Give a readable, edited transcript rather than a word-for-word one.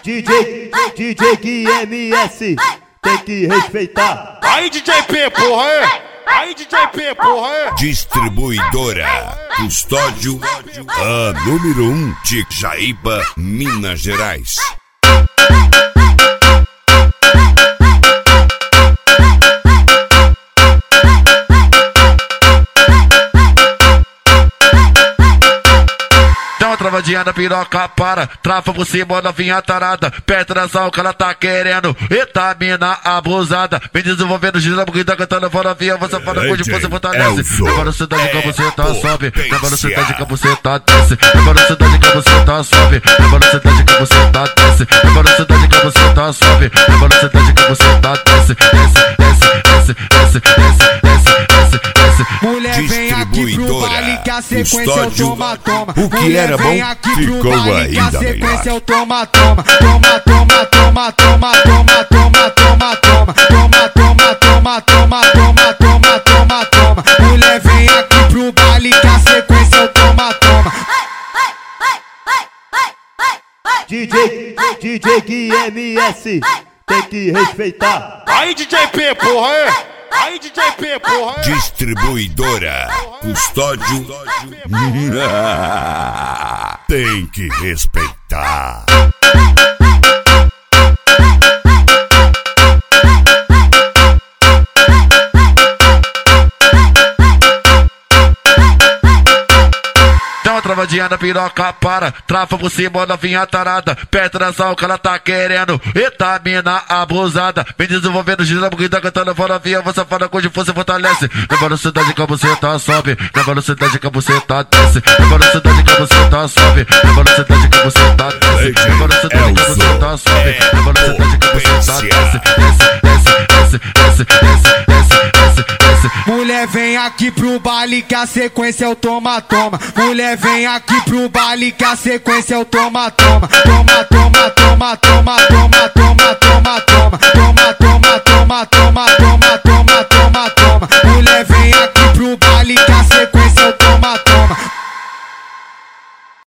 DJ QMS, tem que respeitar. Aí DJ P, porra, é? Aí DJ P, porra, é? Distribuidora Custódio, a número 1 de Jaíba, Minas Gerais. Dá uma travadinha na piroca, para, trava por cima, novinha tarada, perto dessa que ela tá querendo, eita mina abusada, vem desenvolvendo gira, porque tá cantando fora via, você fala onde você fortalece, na velocidade que você tá sobe, na velocidade que você tá desce, na velocidade que você tá sobe, na velocidade que você tá desce, na velocidade que você tá sobe, na velocidade que você tá desce, desce. Mulher vem aqui pro baile que a sequência é o toma-toma. O que era bom ficou ainda a sequência é melhor. o toma-toma. Toma, toma, toma, toma, toma, toma, toma, toma. Toma, toma, toma, toma, toma, toma, toma, toma. Mulher vem aqui pro baile que a sequência é o toma-toma. DJ QMS, tem que respeitar. Aí DJ P, porra, é? Aí DJ P, porra, é? Distribuidora Custódio, tem que respeitar. Dá uma travadinha na piroca, para, trava por cima, novinha tarada, perto dessa que ela tá querendo, eita mina abusada, vem desenvolvendo gira, porque tá cantando fora via, você fala onde você fortalece, na velocidade que você tá sobe, na velocidade que você tá desce, na velocidade que você tá sobe, na velocidade que você tá desce, na velocidade que você tá sobe, na velocidade que você tá desce. Mulher vem aqui pro baile que a sequência é o toma-toma. Mulher vem aqui pro baile que a sequência é o toma-toma. Toma, toma, toma, toma, toma, toma, toma, toma.